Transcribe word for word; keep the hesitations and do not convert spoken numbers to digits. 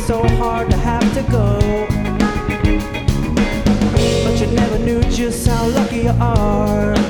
so hard to have to go. But you never knew just how lucky you are.